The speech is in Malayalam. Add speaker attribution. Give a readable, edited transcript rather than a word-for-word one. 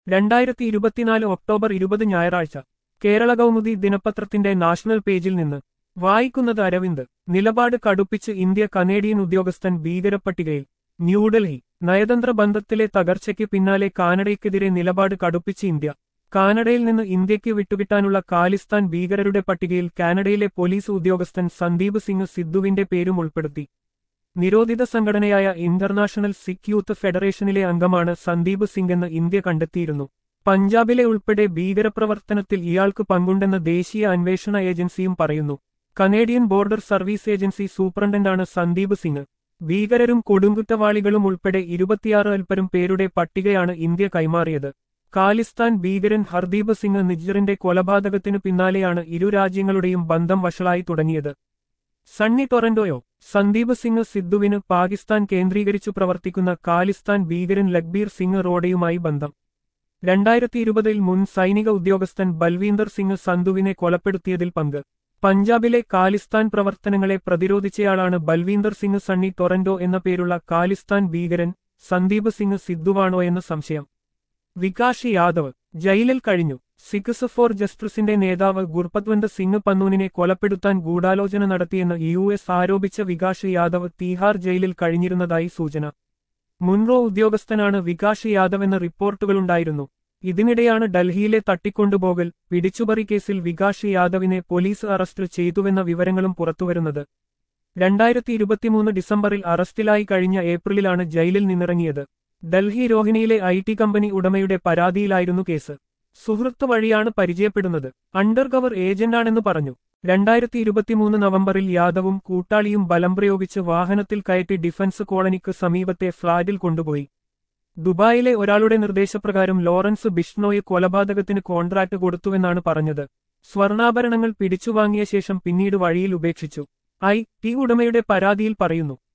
Speaker 1: 2024 ഒക്ടോബർ 20 ഞായറാഴ്ച കേരള കൗമുദി ദിനപത്രത്തിന്റെ നാഷണൽ പേജിൽ നിന്ന് വായിക്കുന്നത് അരവിന്ദ്. നിലപാട് കടുപ്പിച്ച് ഇന്ത്യ, കനേഡിയൻ ഉദ്യോഗസ്ഥൻ ഭീകരപ്പട്ടികയിൽ. ന്യൂഡൽഹി. നയതന്ത്ര ബന്ധത്തിലെ തകർച്ചയ്ക്ക് പിന്നാലെ കാനഡയ്ക്കെതിരെ നിലപാട് കടുപ്പിച്ച് ഇന്ത്യ. കാനഡയിൽ നിന്ന് ഇന്ത്യയ്ക്ക് വിട്ടുകിട്ടാനുള്ള ഖാലിസ്ഥാൻ ഭീകരരുടെ പട്ടികയിൽ കാനഡയിലെ പോലീസ് ഉദ്യോഗസ്ഥൻ സന്ദീപ് സിംഗ് സിദ്ധുവിന്റെ പേരും ഉൾപ്പെടുത്തി. നിരോധിത സംഘടനയായ ഇന്റർനാഷണൽ സിഖ് യൂത്ത് ഫെഡറേഷനിലെ അംഗമാണ് സന്ദീപ് സിംഗ് എന്ന് ഇന്ത്യ കണ്ടെത്തിയിരുന്നു. പഞ്ചാബിലെ ഉൾപ്പെടെ ഭീകരപ്രവർത്തനത്തിൽ ഇയാൾക്ക് പങ്കുണ്ടെന്ന് ദേശീയ അന്വേഷണ ഏജൻസിയും പറയുന്നു. കനേഡിയൻ ബോർഡർ സർവീസ് ഏജൻസി സൂപ്രണ്ടന്റാണ് സന്ദീപ് സിംഗ്. ഭീകരരും കൊടുങ്കുറ്റവാളികളും ഉൾപ്പെടെ 26 പേരുടെ പട്ടികയാണ് ഇന്ത്യ കൈമാറിയത്. ഖാലിസ്ഥാൻ ഭീകരൻ ഹർദീപ് സിംഗ് നിജ്ജറിന്റെ കൊലപാതകത്തിനു പിന്നാലെയാണ് ഇരു രാജ്യങ്ങളുടെയും ബന്ധം വഷളായി തുടങ്ങിയത്. സണ്ണി ടൊറന്റോയോ. സന്ദീപ് സിംഗ് സിദ്ധുവിന് പാകിസ്ഥാൻ കേന്ദ്രീകരിച്ചു പ്രവർത്തിക്കുന്ന ഖാലിസ്ഥാൻ ഭീകരൻ ലഖ്ബീർ സിംഗ് റോഡയുമായി ബന്ധം. 2020 മുൻ സൈനിക ഉദ്യോഗസ്ഥൻ ബൽവീന്ദർ സിംഗ് സന്ധുവിനെ കൊലപ്പെടുത്തിയതിൽ പങ്ക്. പഞ്ചാബിലെ ഖാലിസ്ഥാൻ പ്രവർത്തനങ്ങളെ പ്രതിരോധിച്ചയാളാണ് ബൽവീന്ദർ സിംഗ്. സണ്ണി ടൊറന്റോ എന്ന പേരുള്ള ഖാലിസ്ഥാൻ ഭീകരൻ സന്ദീപ് സിംഗ് സിദ്ധുവാണോ എന്ന് സംശയം. വികാഷ് യാദവ് ജയിലിൽ കഴിഞ്ഞു. സിഖ്സ് ഫോർ ജസ്റ്റിസിന്റെ നേതാവ് ഗുർപത്വന്ത് സിംഗ് പന്നൂനിനെ കൊലപ്പെടുത്താൻ ഗൂഢാലോചന നടത്തിയെന്ന് US ആരോപിച്ച വികാഷ് യാദവ് തീഹാർ ജയിലിൽ കഴിഞ്ഞിരുന്നതായി സൂചന. മുൻറോ ഉദ്യോഗസ്ഥനാണ് വികാഷ് യാദവ് എന്ന റിപ്പോർട്ടുകളുണ്ടായിരുന്നു. ഇതിനിടെയാണ് ഡൽഹിയിലെ തട്ടിക്കൊണ്ടുപോകൽ, പിടിച്ചുപറി കേസിൽ വികാഷ് യാദവിനെ പോലീസ് അറസ്റ്റ് ചെയ്തുവെന്ന വിവരങ്ങളും പുറത്തുവരുന്നത്. 2023 ഡിസംബറിൽ അറസ്റ്റിലായി കഴിഞ്ഞ ഏപ്രിലിലാണ് ജയിലിൽ നിന്നിറങ്ങിയത്. ഡൽഹി രോഹിണിയിലെ IT കമ്പനി ഉടമയുടെ പരാതിയിലായിരുന്നു കേസ്. സുഹൃത്ത് വഴിയാണ് പരിചയപ്പെടുന്നത്. അണ്ടർകവർ ഏജന്റാണെന്ന് പറഞ്ഞു. 2023 നവംബറിൽ യാദവും കൂട്ടാളിയും ബലം പ്രയോഗിച്ച് വാഹനത്തിൽ കയറ്റി ഡിഫൻസ് കോളനിക്ക് സമീപത്തെ ഫ്ളാറ്റിൽ കൊണ്ടുപോയി. ദുബായിലെ ഒരാളുടെ നിർദ്ദേശപ്രകാരം ലോറൻസ് ബിഷ്ണോയെ കൊലപാതകത്തിന് കോൺട്രാക്ട് കൊടുത്തുവെന്നാണ് പറഞ്ഞത്. സ്വർണ്ണാഭരണങ്ങൾ പിടിച്ചുവാങ്ങിയ ശേഷം പിന്നീട് വഴിയിൽ ഉപേക്ഷിച്ചു. IT ഉടമയുടെ പരാതിയിൽ പറയുന്നു.